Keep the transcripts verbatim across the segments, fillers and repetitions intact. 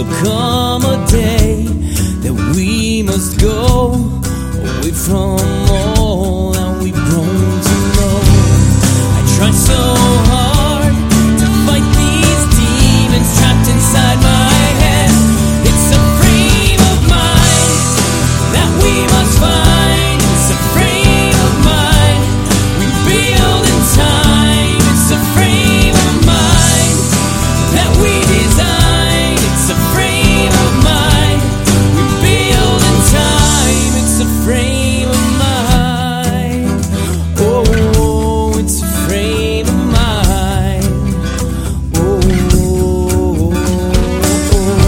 There'll come a day that we must go away from all that we've grown to know. I tried so hard to fight these demons trapped inside my head. It's a frame of mind that we must find. It's a frame of mind we build in time. It's a frame of mind that we design. It's a frame of mind we build in time. It's a frame of mind. Oh, it's a frame of mind. Oh, oh, oh, oh.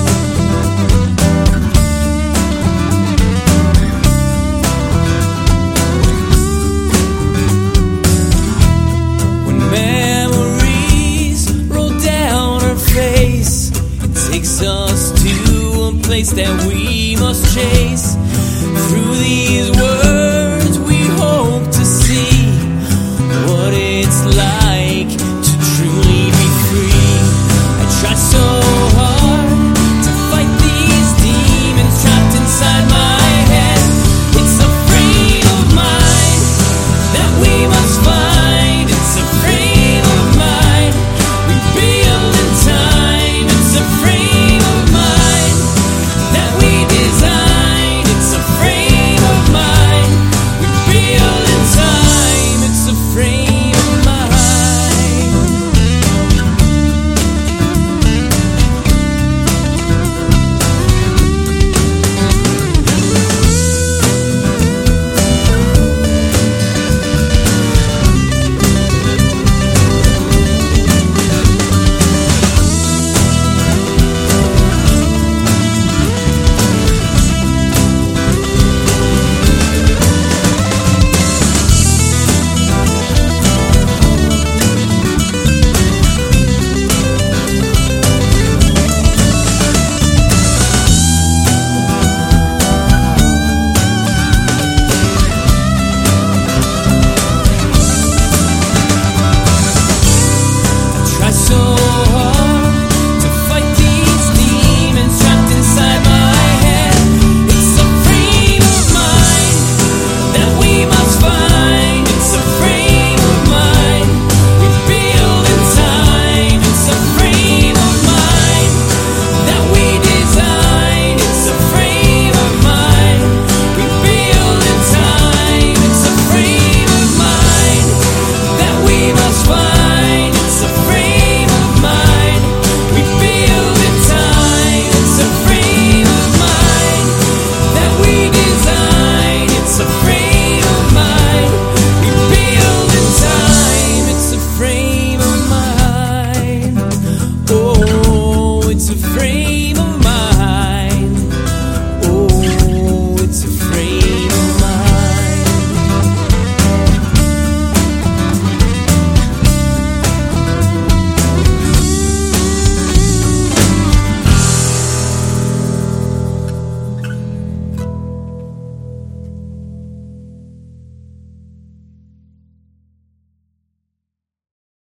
When memories roll down her face, it takes us to a place that we must chase. Through these words we hope to see what it's like